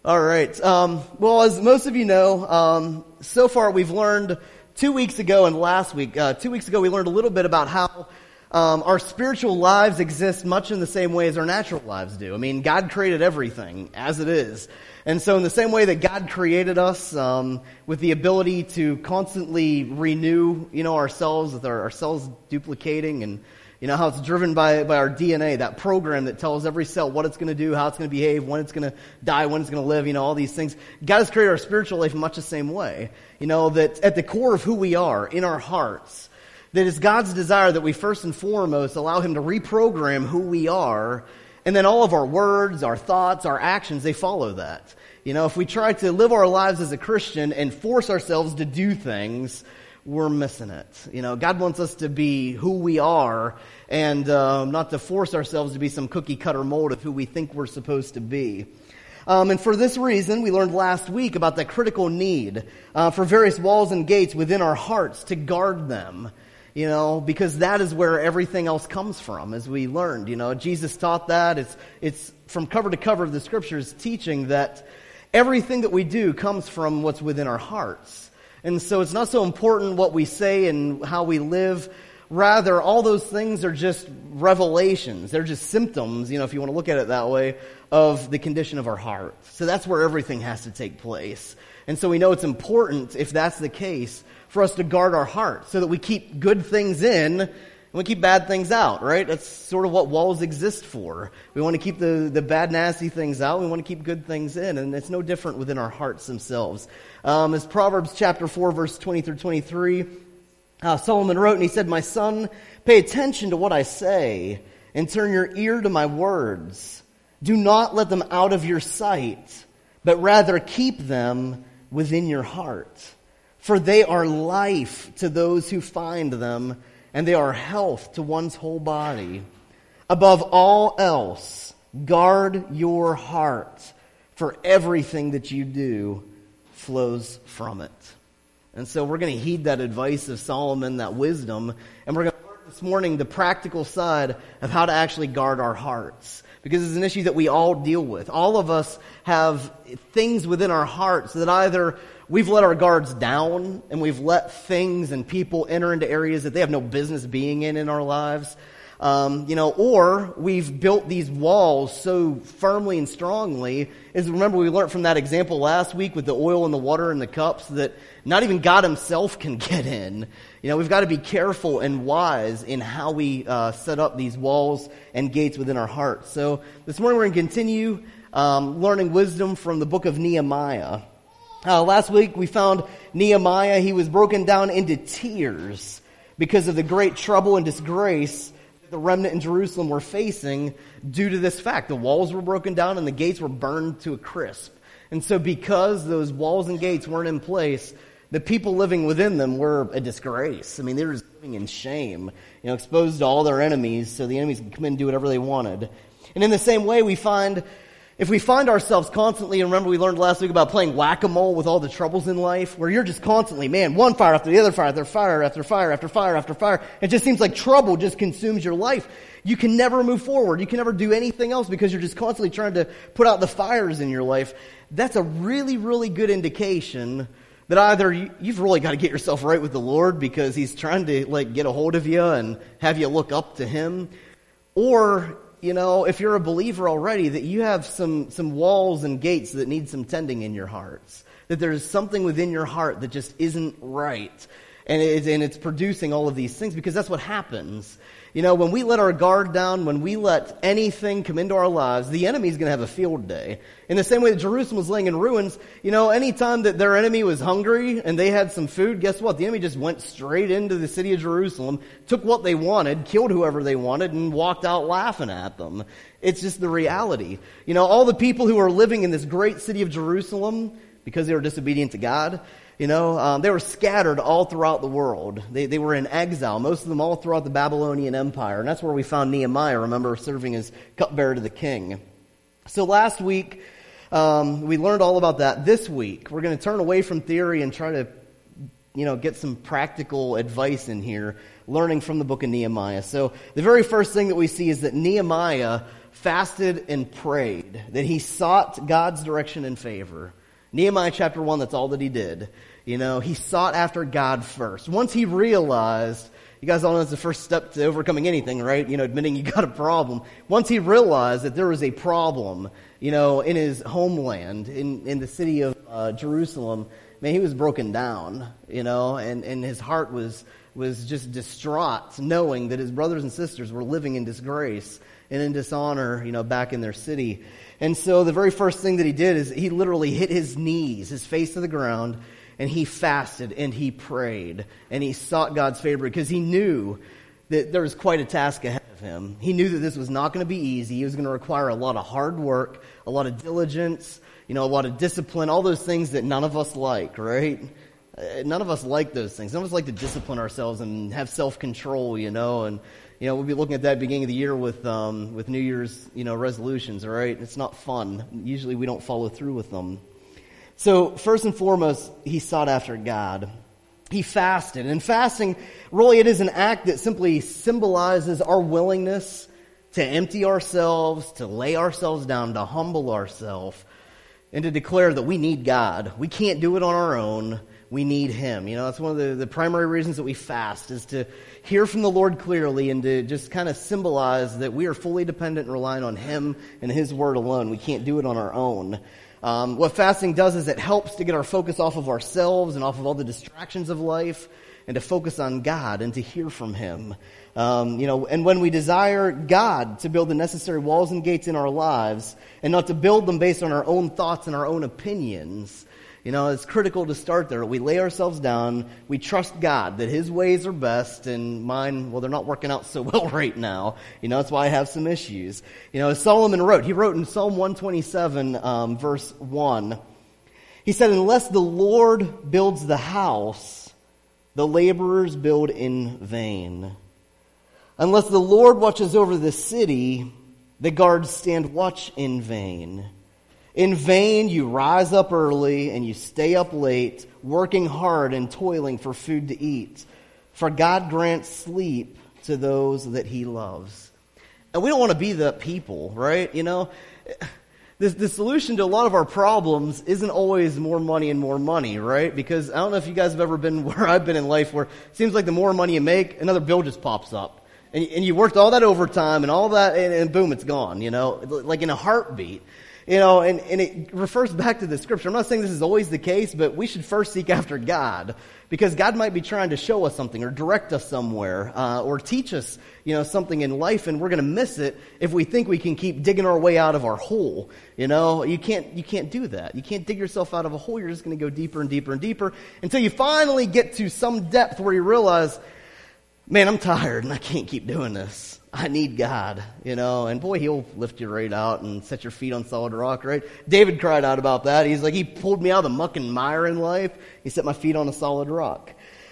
All right. Well, as most of you know, so far we've learned 2 weeks ago and last week. 2 weeks ago we learned a little bit about how our spiritual lives exist much in the same way as our natural lives do. I mean, God created everything as it is. And so in the same way that God created us with the ability to constantly renew, ourselves, with our cells duplicating, and how it's driven by our DNA, that program that tells every cell what it's going to do, how it's going to behave, when it's going to die, when it's going to live, all these things. God has created our spiritual life in much the same way. That at the core of who we are, in our hearts, that it's God's desire that we first and foremost allow Him to reprogram who we are, and then all of our words, our thoughts, our actions, they follow that. If we try to live our lives as a Christian and force ourselves to do things, we're missing it. God wants us to be who we are and not to force ourselves to be some cookie cutter mold of who we think we're supposed to be. And for this reason, we learned last week about the critical need for various walls and gates within our hearts to guard them. Because that is where everything else comes from, as we learned. Jesus taught that. It's from cover to cover of the Scriptures teaching that everything that we do comes from what's within our hearts. And so it's not so important what we say and how we live. Rather, all those things are just revelations. They're just symptoms, if you want to look at it that way, of the condition of our heart. So that's where everything has to take place. And so we know it's important, if that's the case, for us to guard our heart so that we keep good things in and we keep bad things out, right? That's sort of what walls exist for. We want to keep the bad, nasty things out. We want to keep good things in. And it's no different within our hearts themselves. As Proverbs chapter 4, verse 20 through 23, Solomon wrote, and he said, "My son, pay attention to what I say and turn your ear to my words. Do not let them out of your sight, but rather keep them within your heart. For they are life to those who find them, and they are health to one's whole body. Above all else, guard your heart, for everything that you do flows from it." And so we're going to heed that advice of Solomon, that wisdom, and we're going to learn this morning the practical side of how to actually guard our hearts. Because it's an issue that we all deal with. All of us have things within our hearts that either we've let our guards down and we've let things and people enter into areas that they have no business being in our lives. Or we've built these walls so firmly and strongly. As remember, we learned from that example last week with the oil and the water and the cups that not even God Himself can get in. We've got to be careful and wise in how we set up these walls and gates within our hearts. So this morning we're going to continue learning wisdom from the book of Nehemiah. Last week we found Nehemiah. He was broken down into tears because of the great trouble and disgrace the remnant in Jerusalem were facing due to this fact. The walls were broken down and the gates were burned to a crisp. And so because those walls and gates weren't in place, the people living within them were a disgrace. I mean, they were just living in shame, exposed to all their enemies, so the enemies could come in and do whatever they wanted. And in the same way, if we find ourselves constantly, and remember we learned last week about playing whack-a-mole with all the troubles in life, where you're just constantly, one fire after the other fire, after fire, after fire, after fire, after fire. It just seems like trouble just consumes your life. You can never move forward. You can never do anything else because you're just constantly trying to put out the fires in your life. That's a really, really good indication that either you've really got to get yourself right with the Lord because He's trying to get a hold of you and have you look up to Him, or if you're a believer already, that you have some walls and gates that need some tending in your hearts. That there's something within your heart that just isn't right. And it's producing all of these things because that's what happens. When we let our guard down, when we let anything come into our lives, the enemy's going to have a field day. In the same way that Jerusalem was laying in ruins, anytime that their enemy was hungry and they had some food, guess what? The enemy just went straight into the city of Jerusalem, took what they wanted, killed whoever they wanted, and walked out laughing at them. It's just the reality. All the people who are living in this great city of Jerusalem, because they were disobedient to God, they were scattered all throughout the world. They were in exile, most of them all throughout the Babylonian Empire. And that's where we found Nehemiah, remember, serving as cupbearer to the king. So last week, we learned all about that. This week, we're going to turn away from theory and try to, get some practical advice in here, learning from the book of Nehemiah. So the very first thing that we see is that Nehemiah fasted and prayed, that he sought God's direction and favor. Nehemiah chapter 1, that's all that he did. He sought after God first. Once he realized, you guys all know it's the first step to overcoming anything, right? Admitting you got a problem. Once he realized that there was a problem, in his homeland, in the city of Jerusalem, man, he was broken down, and his heart was just distraught, knowing that his brothers and sisters were living in disgrace and in dishonor, back in their city. And so the very first thing that he did is he literally hit his knees, his face to the ground, and he fasted and he prayed and he sought God's favor because he knew that there was quite a task ahead of him. He knew that this was not going to be easy. He was going to require a lot of hard work, a lot of diligence, a lot of discipline, all those things that none of us like, right? None of us like those things. None of us like to discipline ourselves and have self-control, and we'll be looking at that beginning of the year with New Year's, resolutions, all right? It's not fun. Usually we don't follow through with them. So first and foremost, he sought after God. He fasted. And fasting, really, it is an act that simply symbolizes our willingness to empty ourselves, to lay ourselves down, to humble ourselves, and to declare that we need God. We can't do it on our own. We need Him. That's one of the primary reasons that we fast, is to hear from the Lord clearly and to just kind of symbolize that we are fully dependent and relying on Him and His Word alone. We can't do it on our own. What fasting does is it helps to get our focus off of ourselves and off of all the distractions of life and to focus on God and to hear from Him. And when we desire God to build the necessary walls and gates in our lives and not to build them based on our own thoughts and our own opinions, it's critical to start there. We lay ourselves down. We trust God that His ways are best, and mine, well, they're not working out so well right now. That's why I have some issues. As Solomon wrote, he wrote in Psalm 127, verse 1, he said, "Unless the Lord builds the house, the laborers build in vain. Unless the Lord watches over the city, the guards stand watch in vain. In vain you rise up early and you stay up late, working hard and toiling for food to eat. For God grants sleep to those that He loves." And we don't want to be that people, right? The solution to a lot of our problems isn't always more money, right? Because I don't know if you guys have ever been where I've been in life, where it seems like the more money you make, another bill just pops up. And you worked all that overtime and all that, and boom, it's gone, like in a heartbeat. And it refers back to the scripture. I'm not saying this is always the case, but we should first seek after God, because God might be trying to show us something or direct us somewhere, or teach us, something in life, and we're going to miss it if we think we can keep digging our way out of our hole. You can't do that. You can't dig yourself out of a hole. You're just going to go deeper and deeper and deeper until you finally get to some depth where you realize, man, I'm tired and I can't keep doing this. I need God, and boy, He'll lift you right out and set your feet on solid rock, right? David cried out about that. He's like, He pulled me out of the muck and mire in life. He set my feet on a solid rock.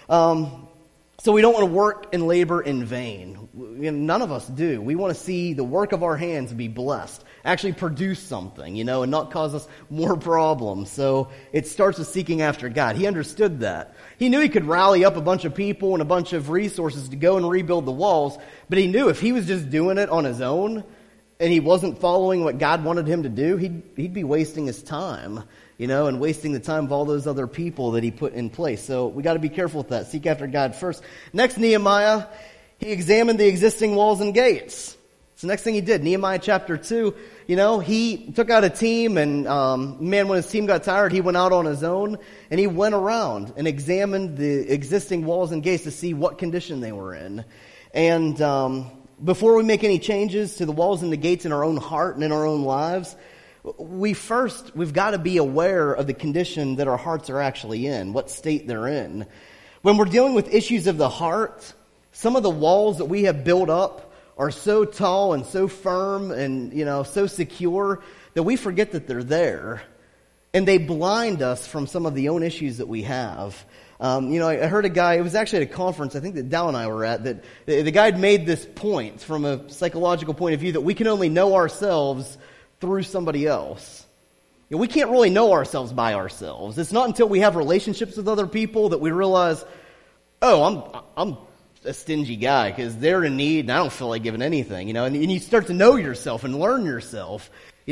So we don't want to work and labor in vain. None of us do. We want to see the work of our hands be blessed, actually produce something, and not cause us more problems. So it starts with seeking after God. He understood that. He knew he could rally up a bunch of people and a bunch of resources to go and rebuild the walls, but he knew if he was just doing it on his own and he wasn't following what God wanted him to do, he'd be wasting his time, and wasting the time of all those other people that he put in place. So we got to be careful with that. Seek after God first. Next, Nehemiah, he examined the existing walls and gates. It's the next thing he did. Nehemiah chapter 2, he took out a team, and when his team got tired, he went out on his own, and he went around and examined the existing walls and gates to see what condition they were in. And before we make any changes to the walls and the gates in our own heart and in our own lives, we've got to be aware of the condition that our hearts are actually in, what state they're in. When we're dealing with issues of the heart, some of the walls that we have built up are so tall and so firm and, so secure that we forget that they're there. And they blind us from some of the own issues that we have. I heard a guy, it was actually at a conference, I think that Dal and I were at, that the guy had made this point from a psychological point of view that we can only know ourselves through somebody else. We can't really know ourselves by ourselves. It's not until we have relationships with other people that we realize, oh, I'm a stingy guy because they're in need and I don't feel like giving anything, and you start to know yourself and learn yourself,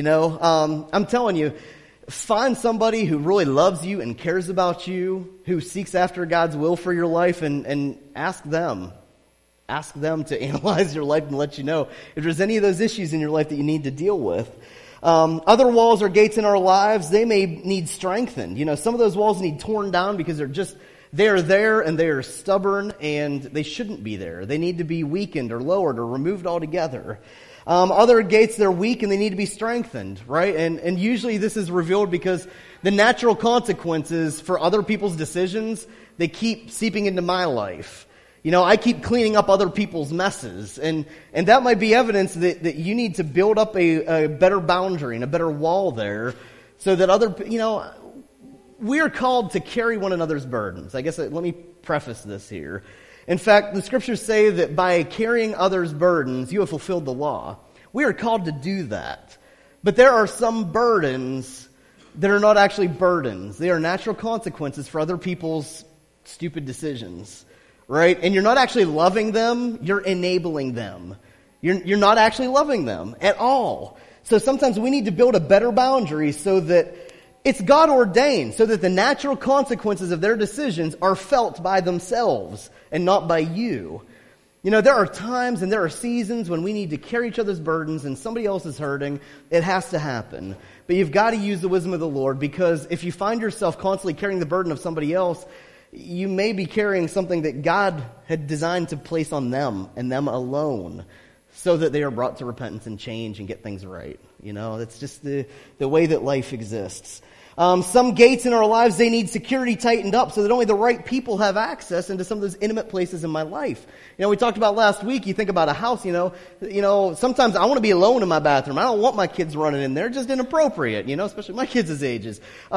I'm telling you, find somebody who really loves you and cares about you, who seeks after God's will for your life, and ask them. Ask them to analyze your life and let you know if there's any of those issues in your life that you need to deal with. Other walls or gates in our lives, they may need strengthened. Some of those walls need torn down because they're there and they are stubborn and they shouldn't be there. They need to be weakened or lowered or removed altogether. Other gates, they're weak and they need to be strengthened, right? And usually this is revealed because the natural consequences for other people's decisions, they keep seeping into my life. I keep cleaning up other people's messes, and that might be evidence that you need to build up a better boundary and a better wall there so that we're called to carry one another's burdens. I guess let me preface this here. In fact, the scriptures say that by carrying others' burdens, you have fulfilled the law. We are called to do that. But there are some burdens that are not actually burdens. They are natural consequences for other people's stupid decisions. Right? And you're not actually loving them, you're enabling them. You're not actually loving them at all. So sometimes we need to build a better boundary so that it's God ordained, so that the natural consequences of their decisions are felt by themselves and not by you. There are times and there are seasons when we need to carry each other's burdens and somebody else is hurting. It has to happen. But you've got to use the wisdom of the Lord, because if you find yourself constantly carrying the burden of somebody else, you may be carrying something that God had designed to place on them and them alone so that they are brought to repentance and change and get things right. That's just the way that life exists. Some gates in our lives, they need security tightened up so that only the right people have access into some of those intimate places in my life. We talked about last week, you think about a house, sometimes I want to be alone in my bathroom. I don't want my kids running in there. Just inappropriate, especially my kids' ages.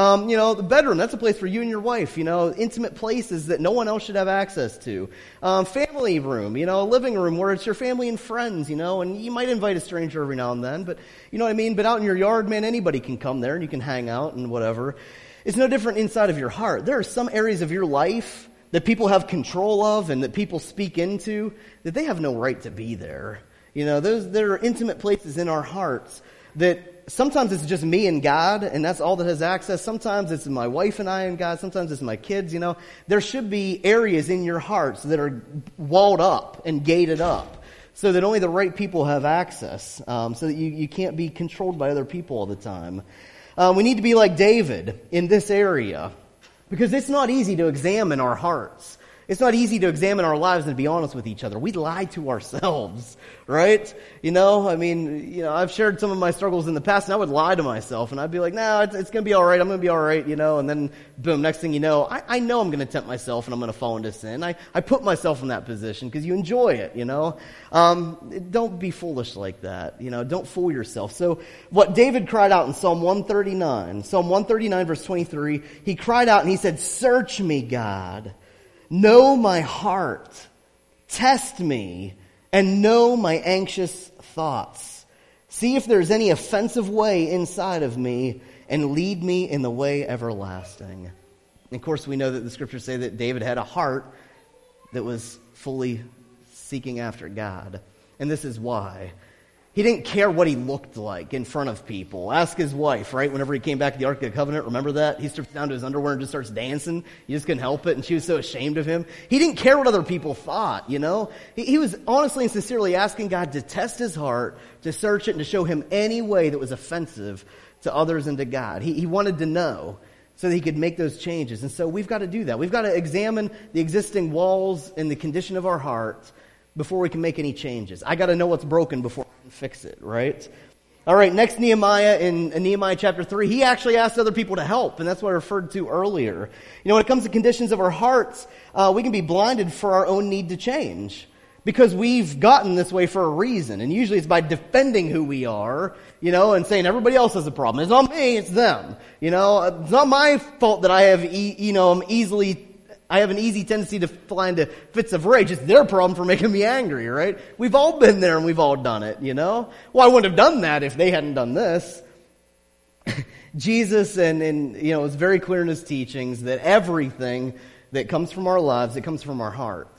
The bedroom, that's a place for you and your wife, intimate places that no one else should have access to. Family room, a living room where it's your family and friends, and you might invite a stranger every now and then, but you know what I mean? But out in your yard, man, anybody can come there and you can hang out and whatever. It's no different inside of your heart. There are some areas of your life that people have control of and that people speak into that they have no right to be there. There are intimate places in our hearts that sometimes it's just me and God and that's all that has access. Sometimes it's my wife and I and God. Sometimes it's my kids. There should be areas in your hearts that are walled up and gated up so that only the right people have access, so that you can't be controlled by other people all the time. We need to be like David in this area, because it's not easy to examine our hearts. It's not easy to examine our lives and be honest with each other. We lie to ourselves, right? I've shared some of my struggles in the past, and I would lie to myself, and I'd be like, no, it's going to be all right. I'm going to be all right, and then boom, next thing you know, I know I'm going to tempt myself and I'm going to fall into sin. I put myself in that position because you enjoy it, Don't be foolish like that, Don't fool yourself. So what David cried out in Psalm 139 verse 23, he cried out and he said, "Search me, God. Know my heart, test me, and know my anxious thoughts. See if there's any offensive way inside of me, and lead me in the way everlasting." And of course, we know that the scriptures say that David had a heart that was fully seeking after God. And this is why. He didn't care what he looked like in front of people. Ask his wife, right? Whenever he came back to the Ark of the Covenant, remember that? He strips down to his underwear and just starts dancing. You just couldn't help it, and she was so ashamed of him. He didn't care what other people thought, He was honestly and sincerely asking God to test his heart, to search it, and to show him any way that was offensive to others and to God. He wanted to know so that he could make those changes. And so we've got to do that. We've got to examine the existing walls and the condition of our heart before we can make any changes. I got to know what's broken before I can fix it, right? All right, next Nehemiah, in Nehemiah chapter 3, he actually asked other people to help, and that's what I referred to earlier. When it comes to conditions of our hearts, we can be blinded for our own need to change because we've gotten this way for a reason, and usually it's by defending who we are, and saying everybody else has a problem. It's not me, it's them. It's not my fault that I have, I have an easy tendency to fly into fits of rage. It's their problem for making me angry, right? We've all been there and we've all done it, Well, I wouldn't have done that if they hadn't done this. Jesus, is very clear in his teachings that everything that comes from our lives, it comes from our heart.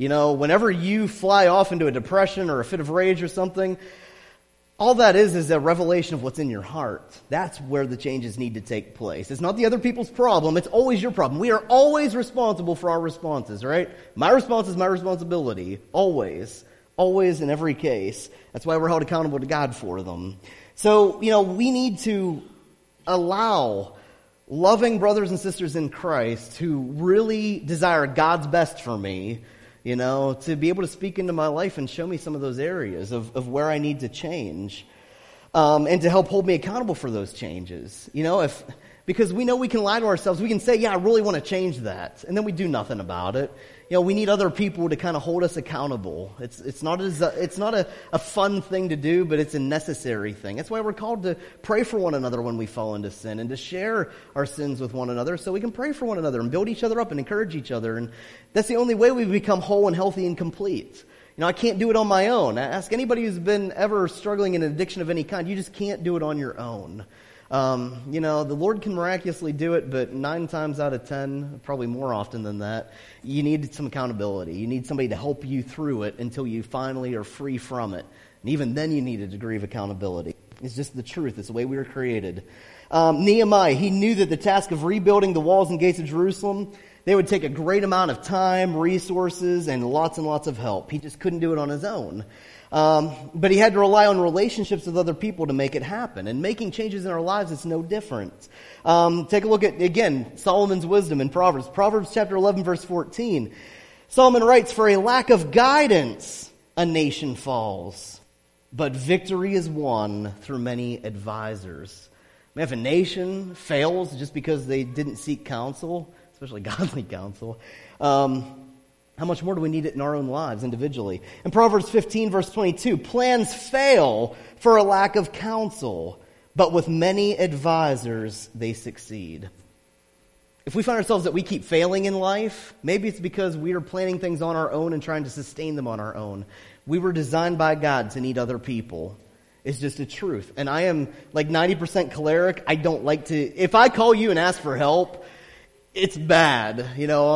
Whenever you fly off into a depression or a fit of rage or something, all that is a revelation of what's in your heart. That's where the changes need to take place. It's not the other people's problem. It's always your problem. We are always responsible for our responses, right? My response is my responsibility. Always. Always in every case. That's why we're held accountable to God for them. So, we need to allow loving brothers and sisters in Christ who really desire God's best for me, to be able to speak into my life and show me some of those areas of where I need to change, and to help hold me accountable for those changes. Because we know we can lie to ourselves. We can say, yeah, I really want to change that. And then we do nothing about it. We need other people to kind of hold us accountable. It's not a fun thing to do, but it's a necessary thing. That's why we're called to pray for one another when we fall into sin and to share our sins with one another so we can pray for one another and build each other up and encourage each other. And that's the only way we become whole and healthy and complete. I can't do it on my own. Ask anybody who's been ever struggling in an addiction of any kind. You just can't do it on your own. The Lord can miraculously do it, but 9 times out of 10, probably more often than that, you need some accountability. You need somebody to help you through it until you finally are free from it. And even then you need a degree of accountability. It's just the truth. It's the way we were created. Nehemiah, he knew that the task of rebuilding the walls and gates of Jerusalem, they would take a great amount of time, resources, and lots of help. He just couldn't do it on his own. But he had to rely on relationships with other people to make it happen. And making changes in our lives is no different. Take a look at, again, Solomon's wisdom in Proverbs. Proverbs chapter 11, verse 14. Solomon writes, "For a lack of guidance, a nation falls, but victory is won through many advisors." If a nation fails just because they didn't seek counsel, especially godly counsel, how much more do we need it in our own lives individually? In Proverbs 15, verse 22, "Plans fail for a lack of counsel, but with many advisors they succeed." If we find ourselves that we keep failing in life, maybe it's because we are planning things on our own and trying to sustain them on our own. We were designed by God to need other people. It's just a truth. And I am like 90% choleric. I don't like to, if I call you and ask for help, it's bad.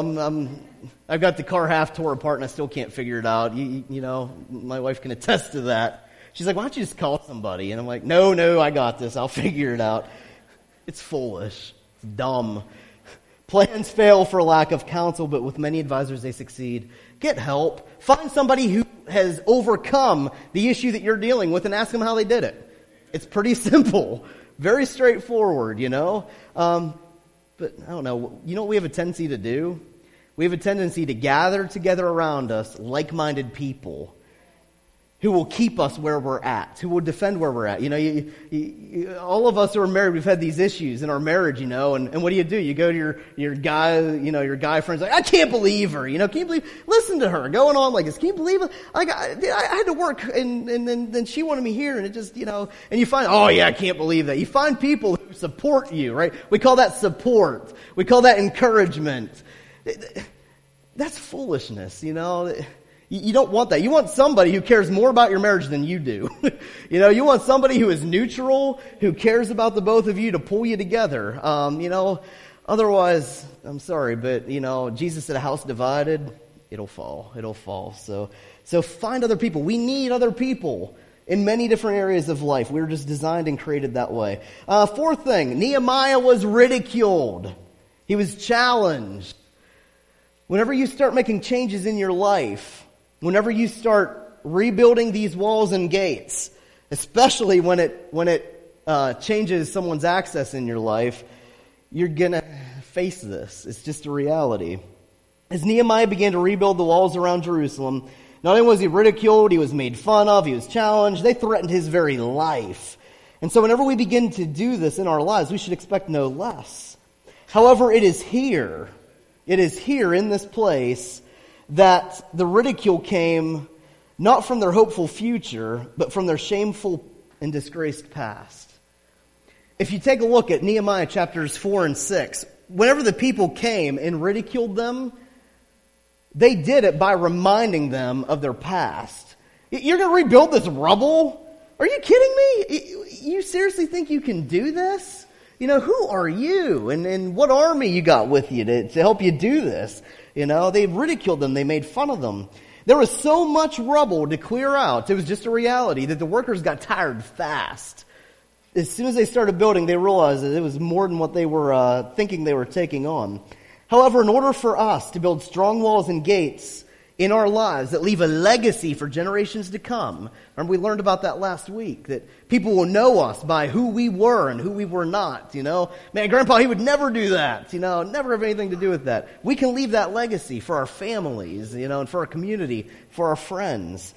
I've got the car half tore apart and I still can't figure it out. My wife can attest to that. She's like, "Why don't you just call somebody?" And I'm like, no, I got this. I'll figure it out. It's foolish. It's dumb. Plans fail for lack of counsel, but with many advisors they succeed. Get help. Find somebody who has overcome the issue that you're dealing with and ask them how they did it. It's pretty simple. Very straightforward, But I don't know. You know what we have a tendency to do? We have a tendency to gather together around us like-minded people who will keep us where we're at, who will defend where we're at. All of us who are married, we've had these issues in our marriage, and what do? You go to your guy, your guy friends, like, "I can't believe her, can you believe, listen to her, going on like this, can you believe it? I had to work, and then she wanted me here, and it just, and you find, oh yeah, I can't believe that. You find people who support you, right? We call that support. We call that encouragement. That's foolishness, You don't want that. You want somebody who cares more about your marriage than you do. You want somebody who is neutral, who cares about the both of you to pull you together. Otherwise, I'm sorry, but, Jesus said a house divided, it'll fall. It'll fall. So find other people. We need other people in many different areas of life. We were just designed and created that way. Fourth thing, Nehemiah was ridiculed. He was challenged. Whenever you start making changes in your life, whenever you start rebuilding these walls and gates, especially when it changes someone's access in your life, you're gonna face this. It's just a reality. As Nehemiah began to rebuild the walls around Jerusalem, not only was he ridiculed, he was made fun of, he was challenged, they threatened his very life. And so whenever we begin to do this in our lives, we should expect no less. However, it is here in this place that the ridicule came not from their hopeful future, but from their shameful and disgraced past. If you take a look at Nehemiah chapters 4 and 6, whenever the people came and ridiculed them, they did it by reminding them of their past. You're going to rebuild this rubble? Are you kidding me? You seriously think you can do this? Who are you? And what army you got with you to help you do this? They ridiculed them. They made fun of them. There was so much rubble to clear out. It was just a reality that the workers got tired fast. As soon as they started building, they realized that it was more than what they were thinking they were taking on. However, in order for us to build strong walls and gates in our lives that leave a legacy for generations to come, remember we learned about that last week, that people will know us by who we were and who we were not, Man, Grandpa, he would never do that, never have anything to do with that. We can leave that legacy for our families, and for our community, for our friends.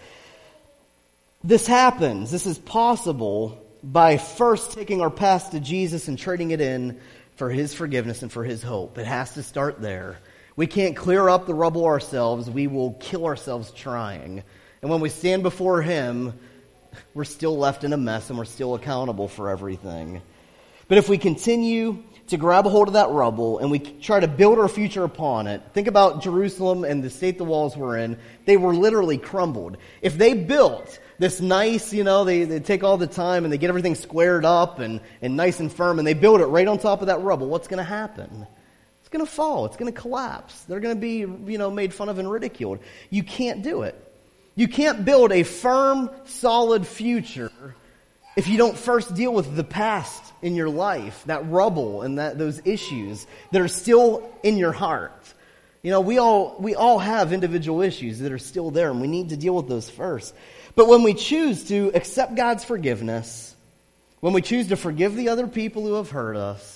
This happens, this is possible by first taking our past to Jesus and trading it in for His forgiveness and for His hope. It has to start there. We can't clear up the rubble ourselves. We will kill ourselves trying. And when we stand before Him, we're still left in a mess and we're still accountable for everything. But if we continue to grab a hold of that rubble and we try to build our future upon it, think about Jerusalem and the state the walls were in. They were literally crumbled. If they built this nice, they take all the time and they get everything squared up and nice and firm and they build it right on top of that rubble, what's going to happen? It's going to fall. It's going to collapse. They're going to be, made fun of and ridiculed. You can't do it. You can't build a firm, solid future if you don't first deal with the past in your life, that rubble and those issues that are still in your heart. We all have individual issues that are still there, and we need to deal with those first. But when we choose to accept God's forgiveness, when we choose to forgive the other people who have hurt us,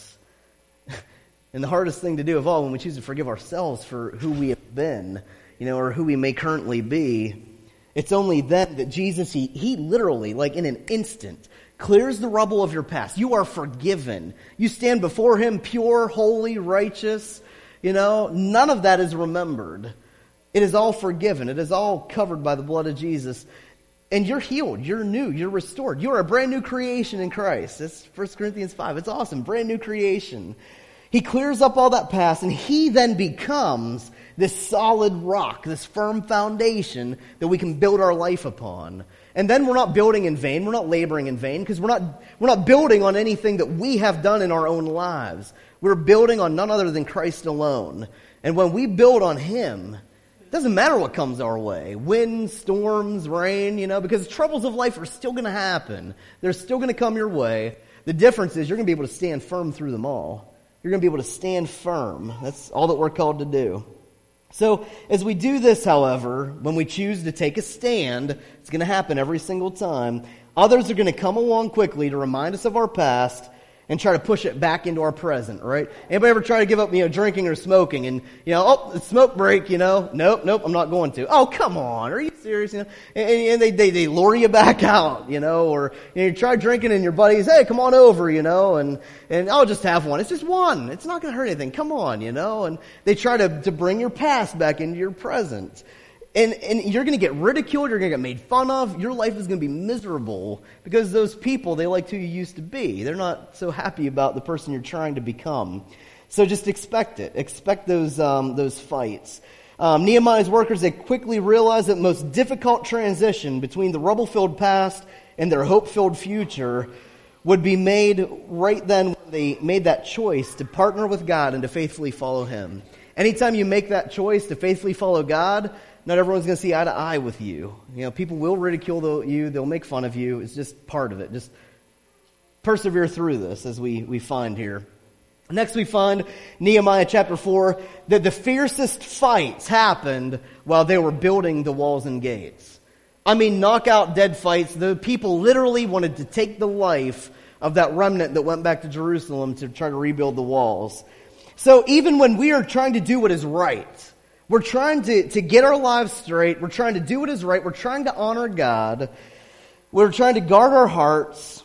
and the hardest thing to do of all, when we choose to forgive ourselves for who we have been, or who we may currently be, it's only then that Jesus, he literally, like in an instant, clears the rubble of your past. You are forgiven. You stand before Him pure, holy, righteous. None of that is remembered. It is all forgiven. It is all covered by the blood of Jesus. And you're healed. You're new. You're restored. You are a brand new creation in Christ. That's 1 Corinthians 5. It's awesome. Brand new creation. He clears up all that past, and He then becomes this solid rock, this firm foundation that we can build our life upon. And then we're not building in vain. We're not laboring in vain, because we're not building on anything that we have done in our own lives. We're building on none other than Christ alone. And when we build on Him, it doesn't matter what comes our way. Wind, storms, rain, because the troubles of life are still going to happen. They're still going to come your way. The difference is you're going to be able to stand firm through them all. You're going to be able to stand firm. That's all that we're called to do. So as we do this, however, when we choose to take a stand, it's going to happen every single time. Others are going to come along quickly to remind us of our past and try to push it back into our present, right? Anybody ever try to give up, drinking or smoking and, it's smoke break, nope, I'm not going to. Oh, come on, are you serious? And they lure you back out, or you try drinking and your buddies, hey, come on over, and I'll just have one. It's just one. It's not going to hurt anything. Come on, and they try to bring your past back into your present. And you're going to get ridiculed, you're going to get made fun of, your life is going to be miserable because those people, they liked who you used to be. They're not so happy about the person you're trying to become. So just expect it. Expect those fights. Nehemiah's workers, they quickly realized that the most difficult transition between the rubble-filled past and their hope-filled future would be made right then when they made that choice to partner with God and to faithfully follow Him. Anytime you make that choice to faithfully follow God, not everyone's going to see eye to eye with you. People will ridicule you. They'll make fun of you. It's just part of it. Just persevere through this, as we find here. Next we find Nehemiah chapter 4 that the fiercest fights happened while they were building the walls and gates. I mean, knockout dead fights. The people literally wanted to take the life of that remnant that went back to Jerusalem to try to rebuild the walls. So even when we are trying to do what is right, we're trying to get our lives straight. We're trying to do what is right. We're trying to honor God. We're trying to guard our hearts.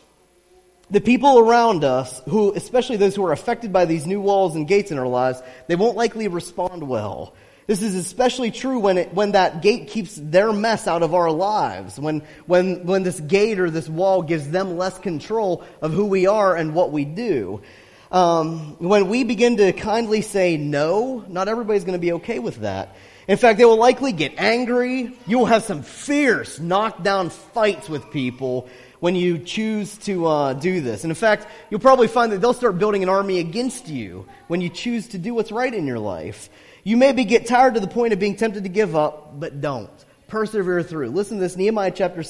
The people around us, who, especially those who are affected by these new walls and gates in our lives, they won't likely respond well. This is especially true when that gate keeps their mess out of our lives. When this gate or this wall gives them less control of who we are and what we do. When we begin to kindly say no, not everybody's going to be okay with that. In fact, they will likely get angry. You will have some fierce knockdown fights with people when you choose to do this. And in fact, you'll probably find that they'll start building an army against you when you choose to do what's right in your life. You maybe get tired to the point of being tempted to give up, but don't. Persevere through. Listen to this, Nehemiah chapter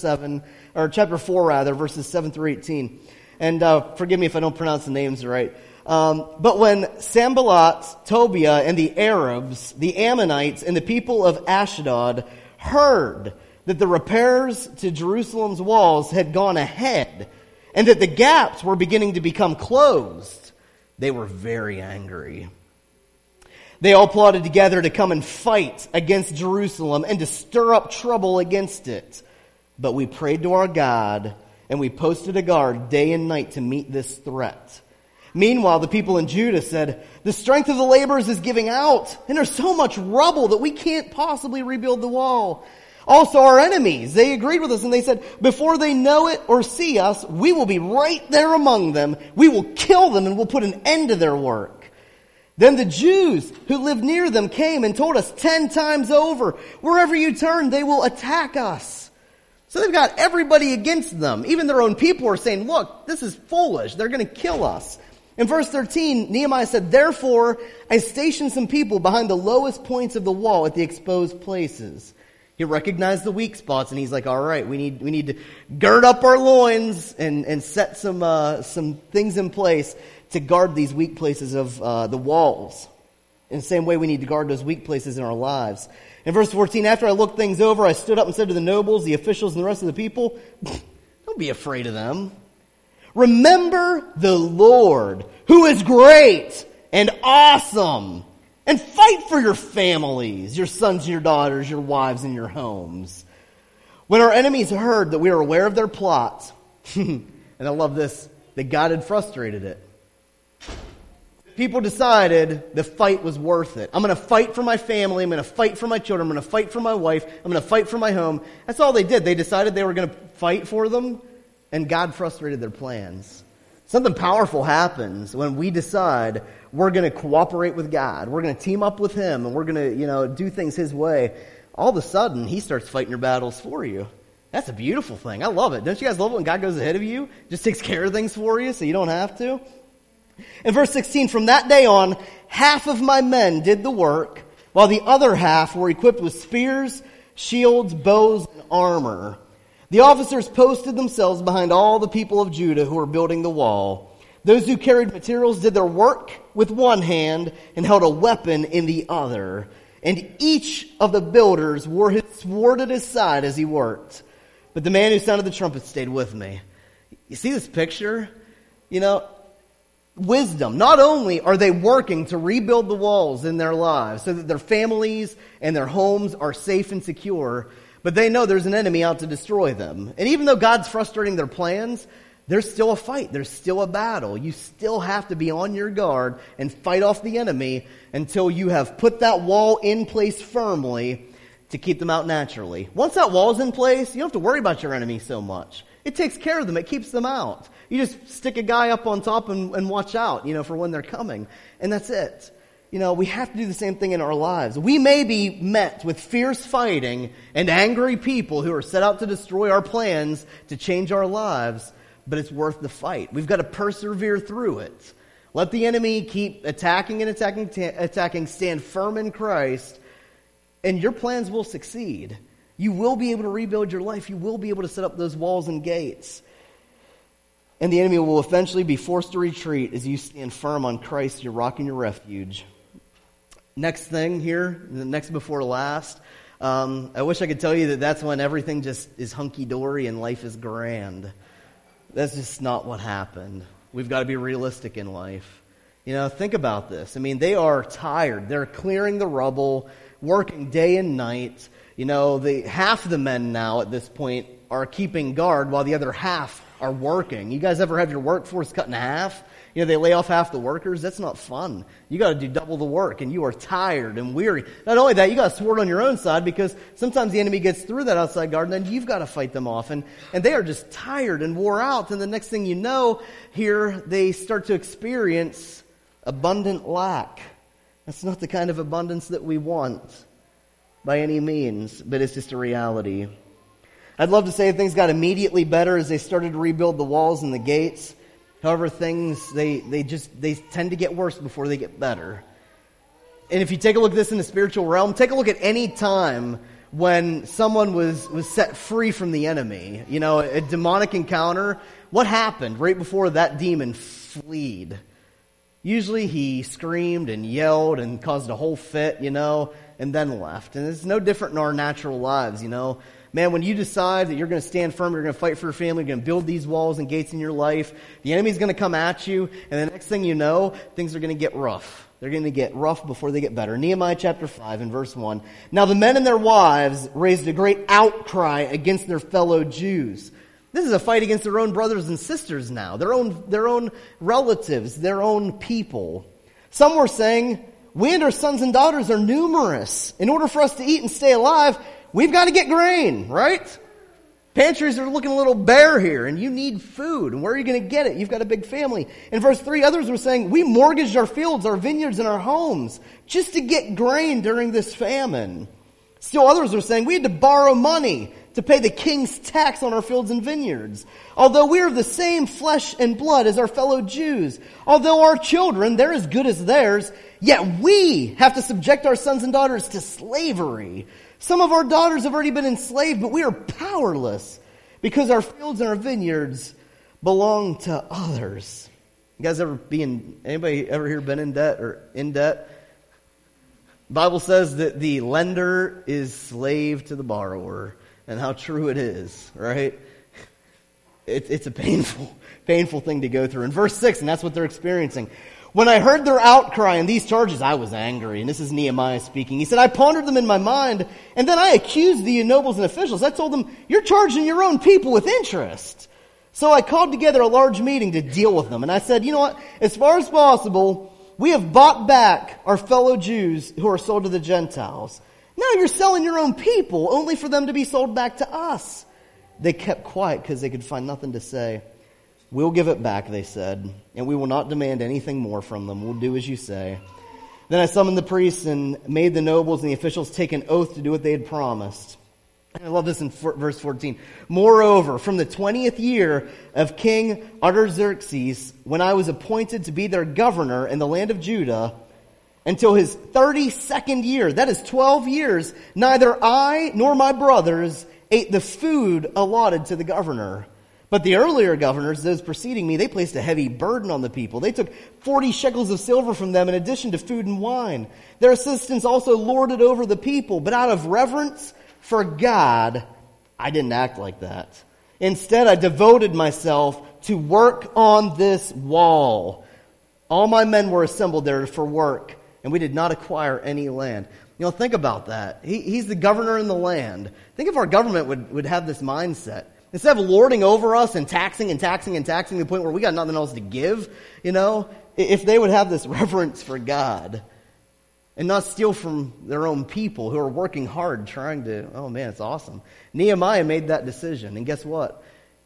4, verses 7 through 18. And forgive me if I don't pronounce the names right. But when Sanballat, Tobiah, and the Arabs, the Ammonites, and the people of Ashdod heard that the repairs to Jerusalem's walls had gone ahead and that the gaps were beginning to become closed, they were very angry. They all plotted together to come and fight against Jerusalem and to stir up trouble against it. But we prayed to our God, and we posted a guard day and night to meet this threat. Meanwhile, the people in Judah said, the strength of the laborers is giving out, and there's so much rubble that we can't possibly rebuild the wall. Also our enemies, they agreed with us, and they said, before they know it or see us, we will be right there among them. We will kill them, and we'll put an end to their work. Then the Jews who lived near them came and told us 10 times over, wherever you turn, they will attack us. So they've got everybody against them. Even their own people are saying, look, this is foolish. They're going to kill us. In verse 13, Nehemiah said, therefore, I stationed some people behind the lowest points of the wall at the exposed places. He recognized the weak spots, and he's like, all right, we need to gird up our loins and set some things in place to guard these weak places of the walls. In the same way, we need to guard those weak places in our lives. In verse 14, after I looked things over, I stood up and said to the nobles, the officials, and the rest of the people, don't be afraid of them. Remember the Lord, who is great and awesome, and fight for your families, your sons, your daughters, your wives, and your homes. When our enemies heard that we were aware of their plot, and I love this, that God had frustrated it, people decided the fight was worth it. I'm going to fight for my family. I'm going to fight for my children. I'm going to fight for my wife. I'm going to fight for my home. That's all they did. They decided they were going to fight for them, and God frustrated their plans. Something powerful happens when we decide we're going to cooperate with God. We're going to team up with Him, and we're going to, do things His way. All of a sudden, He starts fighting your battles for you. That's a beautiful thing. I love it. Don't you guys love it when God goes ahead of you? Just takes care of things for you so you don't have to? In verse 16, from that day on, half of my men did the work, while the other half were equipped with spears, shields, bows, and armor. The officers posted themselves behind all the people of Judah who were building the wall. Those who carried materials did their work with one hand and held a weapon in the other. And each of the builders wore his sword at his side as he worked. But the man who sounded the trumpet stayed with me. You see this picture? Wisdom. Not only are they working to rebuild the walls in their lives so that their families and their homes are safe and secure, but they know there's an enemy out to destroy them. And even though God's frustrating their plans, there's still a fight. There's still a battle. You still have to be on your guard and fight off the enemy until you have put that wall in place firmly to keep them out naturally. Once that wall's in place, you don't have to worry about your enemy so much. It takes care of them. It keeps them out. You just stick a guy up on top and watch out, for when they're coming. And that's it. We have to do the same thing in our lives. We may be met with fierce fighting and angry people who are set out to destroy our plans to change our lives, but it's worth the fight. We've got to persevere through it. Let the enemy keep attacking and attacking. Stand firm in Christ, and your plans will succeed. You will be able to rebuild your life. You will be able to set up those walls and gates. And the enemy will eventually be forced to retreat as you stand firm on Christ, your rock and your refuge. Next thing here, the next before last, I wish I could tell you that that's when everything just is hunky-dory and life is grand. That's just not what happened. We've got to be realistic in life. Think about this. They are tired. They're clearing the rubble, working day and night. Half the men now at this point are keeping guard while the other half are working. You guys ever have your workforce cut in half? They lay off half the workers. That's not fun. You got to do double the work, and you are tired and weary. Not only that, you got a sword on your own side because sometimes the enemy gets through that outside guard, and then you've got to fight them off. And they are just tired and wore out. And the next thing you know, here they start to experience abundant lack. That's not the kind of abundance that we want by any means, but it's just a reality. I'd love to say things got immediately better as they started to rebuild the walls and the gates. However, things, they tend to get worse before they get better. And if you take a look at this in the spiritual realm, take a look at any time when someone was set free from the enemy. You know, a demonic encounter. What happened right before that demon fled? Usually he screamed and yelled and caused a whole fit, you know, and then left. And it's no different in our natural lives, you know. Man, when you decide that you're going to stand firm, you're going to fight for your family, you're going to build these walls and gates in your life, the enemy's going to come at you, and the next thing you know, things are going to get rough. They're going to get rough before they get better. Nehemiah chapter 5 and verse 1. Now the men and their wives raised a great outcry against their fellow Jews. This is a fight against their own brothers and sisters now, their own relatives, their own people. Some were saying, we and our sons and daughters are numerous. In order for us to eat and stay alive, we've got to get grain, right? Pantries are looking a little bare here, and you need food. And where are you going to get it? You've got a big family. In verse 3, others were saying, we mortgaged our fields, our vineyards, and our homes just to get grain during this famine. Still others were saying, we had to borrow money to pay the king's tax on our fields and vineyards. Although we are of the same flesh and blood as our fellow Jews, although our children, they're as good as theirs, yet we have to subject our sons and daughters to slavery. Some of our daughters have already been enslaved, but we are powerless because our fields and our vineyards belong to others. You guys anybody ever here been in debt or in debt? The Bible says that the lender is slave to the borrower, and how true it is, right? It's a painful thing to go through. In verse 6, and that's what they're experiencing. When I heard their outcry and these charges, I was angry. And this is Nehemiah speaking. He said, I pondered them in my mind, and then I accused the nobles and officials. I told them, you're charging your own people with interest. So I called together a large meeting to deal with them. And I said, you know what? As far as possible, we have bought back our fellow Jews who are sold to the Gentiles. Now you're selling your own people only for them to be sold back to us. They kept quiet because they could find nothing to say. We'll give it back, they said, and we will not demand anything more from them. We'll do as you say. Then I summoned the priests and made the nobles and the officials take an oath to do what they had promised. And I love this in verse 14. Moreover, from the 20th year of King Artaxerxes, when I was appointed to be their governor in the land of Judah, until his 32nd year, that is 12 years, neither I nor my brothers ate the food allotted to the governor. But the earlier governors, those preceding me, they placed a heavy burden on the people. They took 40 shekels of silver from them in addition to food and wine. Their assistants also lorded over the people, but out of reverence for God, I didn't act like that. Instead, I devoted myself to work on this wall. All my men were assembled there for work, and we did not acquire any land. You know, think about that. He's the governor in the land. Think if our government would have this mindset. Instead of lording over us and taxing to the point where we got nothing else to give, you know, if they would have this reverence for God and not steal from their own people who are working hard trying to, oh man, it's awesome. Nehemiah made that decision, and guess what?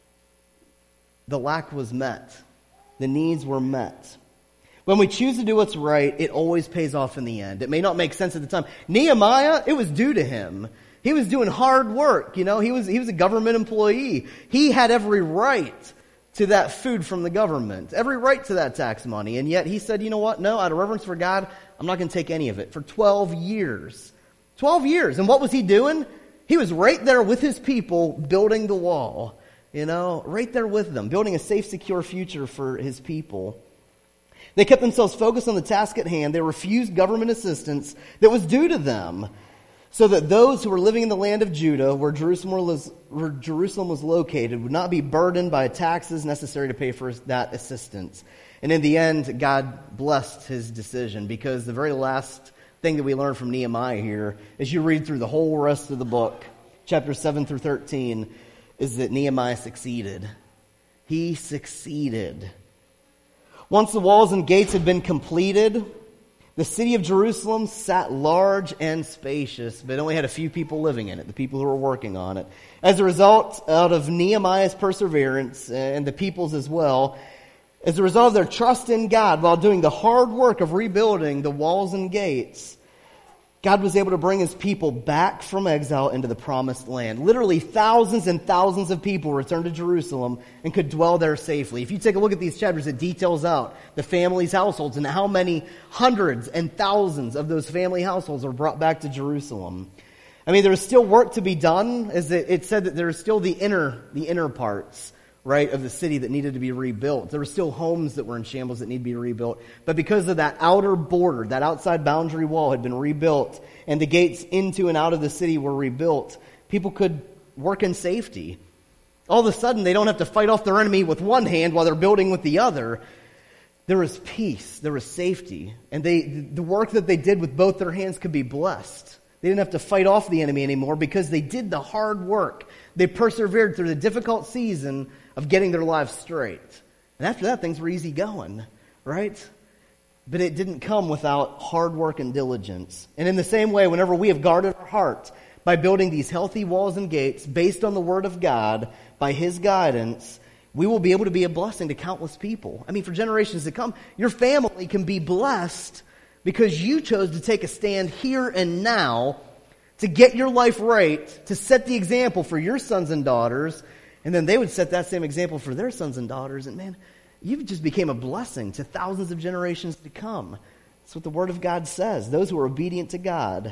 The lack was met. The needs were met. When we choose to do what's right, it always pays off in the end. It may not make sense at the time. Nehemiah, it was due to him. He was doing hard work, you know. He was a government employee. He had every right to that food from the government, every right to that tax money. And yet he said, you know what? No, out of reverence for God, I'm not going to take any of it. For 12 years. 12 years. And what was he doing? He was right there with his people building the wall, you know, right there with them, building a safe, secure future for his people. They kept themselves focused on the task at hand. They refused government assistance that was due to them, so that those who were living in the land of Judah, where Jerusalem was located, would not be burdened by taxes necessary to pay for that assistance. And in the end, God blessed his decision, because the very last thing that we learn from Nehemiah here, as you read through the whole rest of the book, chapters 7 through 13, is that Nehemiah succeeded. He succeeded. Once the walls and gates had been completed, the city of Jerusalem sat large and spacious, but only had a few people living in it, the people who were working on it. As a result, out of Nehemiah's perseverance, and the people's as well, as a result of their trust in God while doing the hard work of rebuilding the walls and gates, God was able to bring his people back from exile into the promised land. Literally thousands and thousands of people returned to Jerusalem and could dwell there safely. If you take a look at these chapters, it details out the families' households and how many hundreds and thousands of those family households are brought back to Jerusalem. I mean, there was still work to be done, as it said that there was still the inner parts, right, of the city that needed to be rebuilt. There were still homes that were in shambles that needed to be rebuilt. But because of that outer border, that outside boundary wall had been rebuilt, and the gates into and out of the city were rebuilt, people could work in safety. All of a sudden, they don't have to fight off their enemy with one hand while they're building with the other. There was peace, there was safety, and the work that they did with both their hands could be blessed. They didn't have to fight off the enemy anymore because they did the hard work. They persevered through the difficult season of getting their lives straight. And after that, things were easy going, right? But it didn't come without hard work and diligence. And in the same way, whenever we have guarded our heart by building these healthy walls and gates based on the Word of God, by His guidance, we will be able to be a blessing to countless people. I mean, for generations to come, your family can be blessed because you chose to take a stand here and now to get your life right, to set the example for your sons and daughters, and then they would set that same example for their sons and daughters. And man, you just became a blessing to thousands of generations to come. That's what the Word of God says, those who are obedient to God.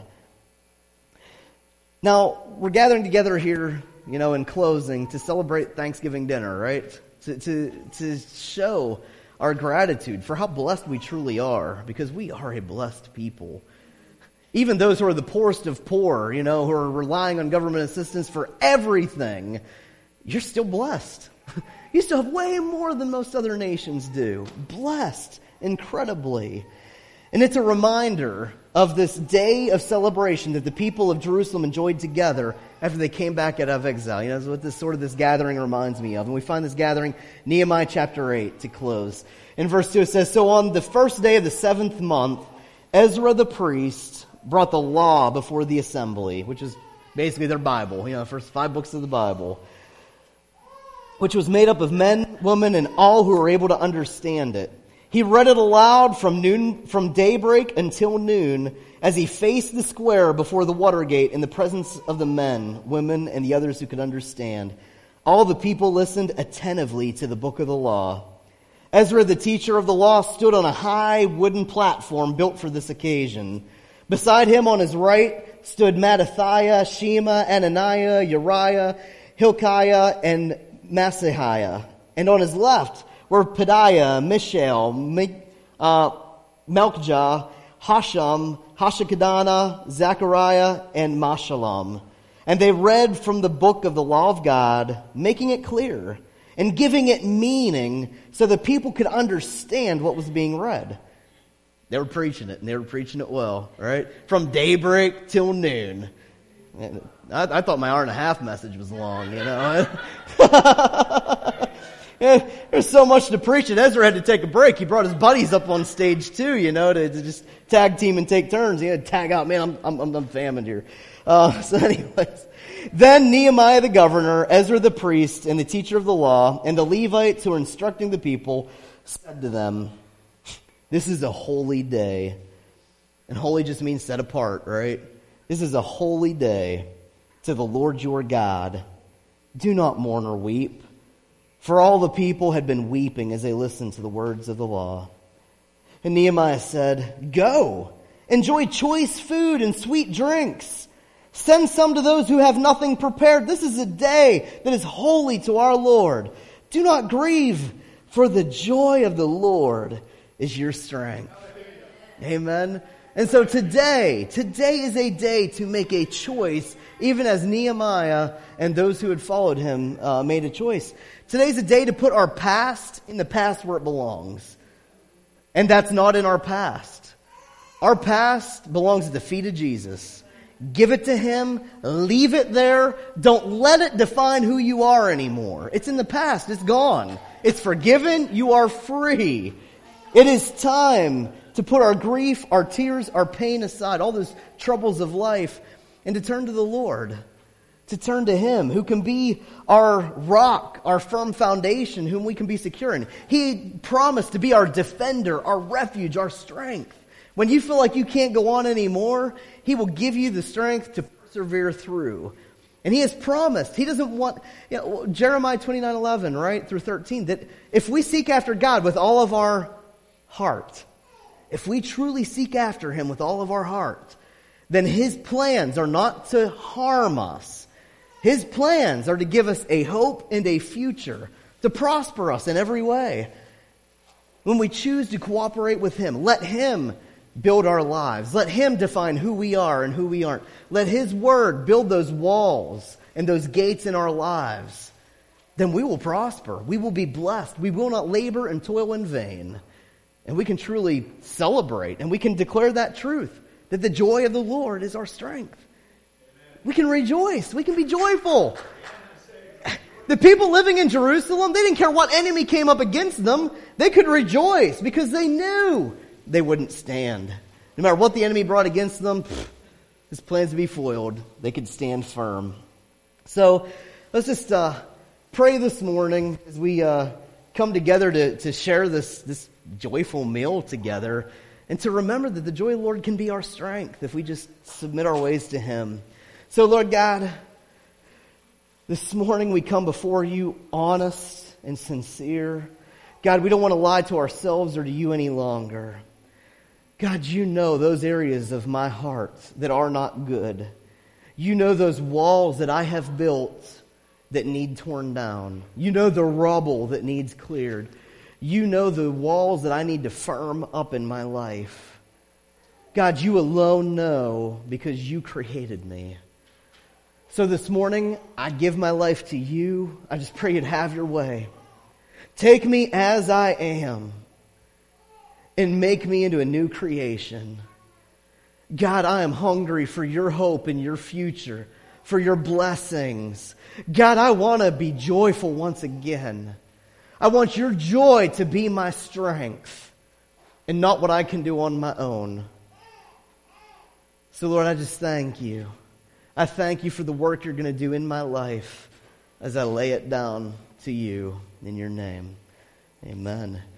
Now, we're gathering together here, in closing, to celebrate Thanksgiving dinner, right? To show our gratitude for how blessed we truly are, because we are a blessed people. Even those who are the poorest of poor, who are relying on government assistance for everything, you're still blessed. You still have way more than most other nations do. Blessed, incredibly. And it's a reminder of this day of celebration that the people of Jerusalem enjoyed together after they came back out of exile. That's what this gathering reminds me of. And we find this gathering, Nehemiah chapter 8, to close. In verse 2 it says, "So on the first day of the 7th month, Ezra the priest brought the law before the assembly," which is basically their Bible, the first 5 books of the Bible, which was made up of men, women, and all who were able to understand it. He read it aloud from daybreak until noon, as he faced the square before the water gate in the presence of the men, women, and the others who could understand. All the people listened attentively to the book of the law. Ezra, the teacher of the law, stood on a high wooden platform built for this occasion. Beside him on his right stood Mattithiah, Shema, Ananiah, Uriah, Hilkiah, and Maaseiah. And on his left were Pedaiah, Mishael, Melchijah, Hashum, Hashakadana, Zechariah, and Meshullam. And they read from the book of the law of God, making it clear and giving it meaning so that people could understand what was being read. They were preaching it, and they were preaching it well, right? From daybreak till noon. I thought my hour and a half message was long, There's so much to preach, and Ezra had to take a break. He brought his buddies up on stage too, to just tag team and take turns. He had to tag out, man, I'm famine here. So anyways, then Nehemiah the governor, Ezra the priest, and the teacher of the law, and the Levites who were instructing the people, said to them, "This is a holy day." And holy just means set apart, right? This is a holy day to the Lord your God. Do not mourn or weep. For all the people had been weeping as they listened to the words of the law. And Nehemiah said, "Go, enjoy choice food and sweet drinks. Send some to those who have nothing prepared. This is a day that is holy to our Lord. Do not grieve, for the joy of the Lord is your strength." Amen. And so today is a day to make a choice, even as Nehemiah and those who had followed him made a choice. Today's a day to put our past in the past where it belongs. And that's not in our past. Our past belongs at the feet of Jesus. Give it to Him. Leave it there. Don't let it define who you are anymore. It's in the past. It's gone. It's forgiven. You are free. It is time to put our grief, our tears, our pain aside, all those troubles of life, and to turn to the Lord. To turn to Him, who can be our rock, our firm foundation, whom we can be secure in. He promised to be our defender, our refuge, our strength. When you feel like you can't go on anymore, He will give you the strength to persevere through. And He has promised. He doesn't want, Jeremiah 29:11, right, through 13, that if we seek after God with all of our heart, if we truly seek after Him with all of our heart, then His plans are not to harm us. His plans are to give us a hope and a future, to prosper us in every way. When we choose to cooperate with Him, let Him build our lives. Let Him define who we are and who we aren't. Let His Word build those walls and those gates in our lives. Then we will prosper. We will be blessed. We will not labor and toil in vain. And we can truly celebrate, and we can declare that truth, that the joy of the Lord is our strength. We can rejoice. We can be joyful. The people living in Jerusalem, they didn't care what enemy came up against them. They could rejoice because they knew they wouldn't stand. No matter what the enemy brought against them, his plans to be foiled. They could stand firm. So let's just pray this morning as we come together to share this joyful meal together, and to remember that the joy of the Lord can be our strength if we just submit our ways to Him. So Lord God, this morning we come before You honest and sincere. God, we don't want to lie to ourselves or to You any longer. God, You know those areas of my heart that are not good. You know those walls that I have built that need torn down. You know the rubble that needs cleared. You know the walls that I need to firm up in my life. God, You alone know because You created me. So this morning, I give my life to You. I just pray You'd have Your way. Take me as I am and make me into a new creation. God, I am hungry for Your hope and Your future, for Your blessings. God, I want to be joyful once again. I want Your joy to be my strength and not what I can do on my own. So Lord, I just thank You. I thank You for the work You're going to do in my life as I lay it down to You in Your name. Amen.